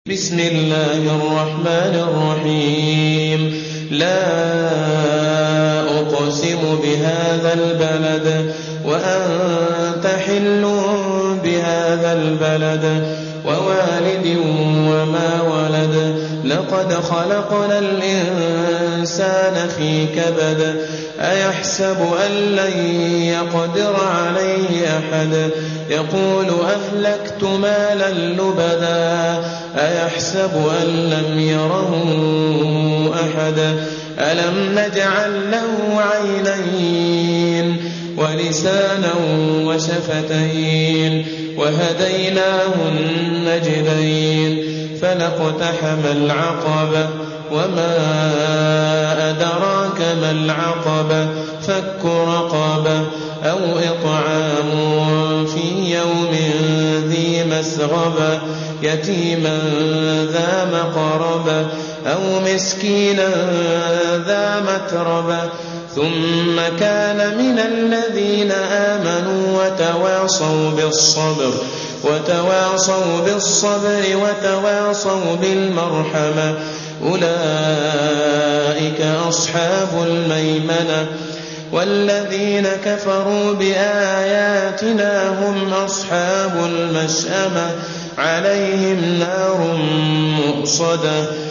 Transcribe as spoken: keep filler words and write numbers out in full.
بسم الله الرحمن الرحيم لا أقسم بهذا البلد وأنت حل بهذا البلد ووالد وما ولد لقد خلقنا الإنسان في كبد أيحسب أن لن يقدر عليه أحد يقول أهلكت مالا لبدا أيحسب أن لم يره أحد ألم نجعل له عينين ولسانا وشفتين وهديناه النجدين فلاقتحم العقبة وما أدراك ما العقبة فك رقبة أو إطعام في يوم ذي مسغبة يتيما ذا مقربة أو مسكينا ذا متربة ثم كان من الذين آمنوا وتواصوا بالصبر وتواصوا بالصبر وتواصوا بالمرحمة أولئك أصحاب الميمنة والذين كفروا بآياتنا هم أصحاب المشأمة عليهم نار مؤصدة